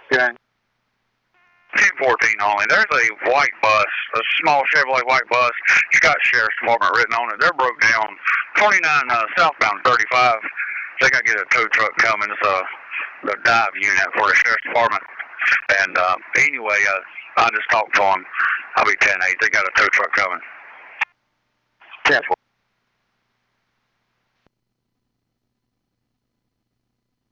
Okay. 1014 only. There's a white bus, a small Chevrolet white bus. It's got Sheriff's Department written on it. They're broke down. 29 southbound 35. They got to get a tow truck coming. It's the dive unit for the Sheriff's Department. And anyway, I just talked to them. I'll be 10-8. They got a tow truck coming. 10-4.